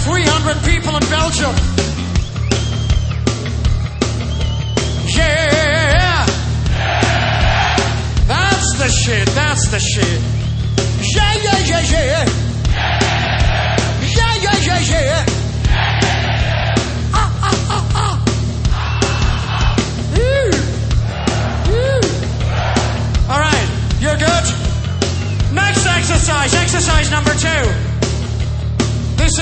300 people in Belgium. Yeah! That's the shit, that's the shit. Yeah, yeah, yeah, yeah. Yeah, yeah, yeah, yeah. All right, you're good. Next exercise number 2. This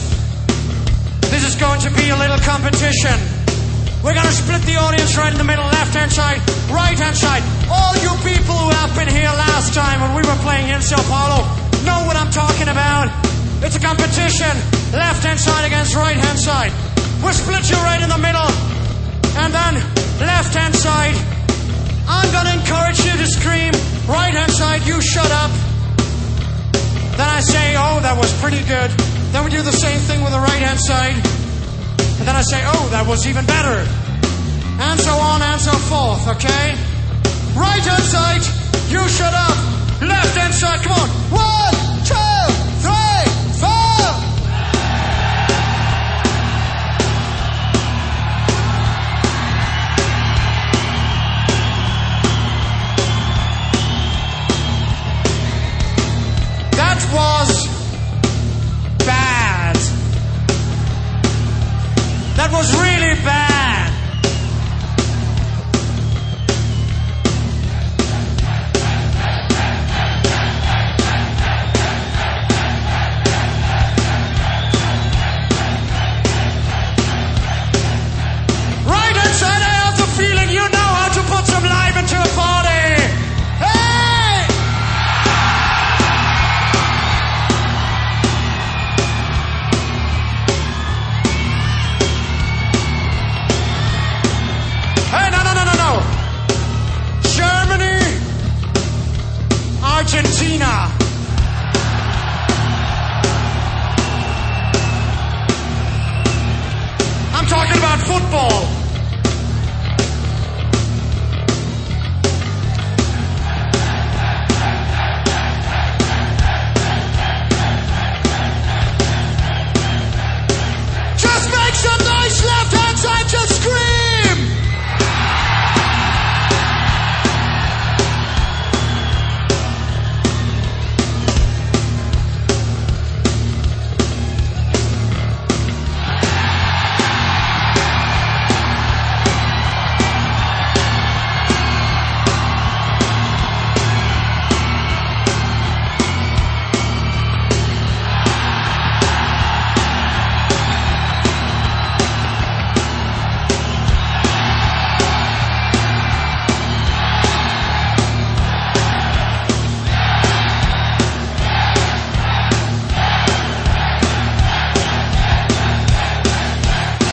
is going to be a little competition. We're going to split the audience right in the middle, left-hand side, right-hand side. All you people who have been here last time when we were playing in Sao Paulo know what I'm talking about. It's a competition, left-hand side against right-hand side. We'll split you right in the middle, and then left-hand side, I'm going to encourage you to scream. Right-hand side, you shut up. Then I say, oh, that was pretty good. Then we do the same thing with the right-hand side. And then I say, oh, that was even better. And so on and so forth, okay? Right-hand side, you shut up. Left-hand side, come on. 1,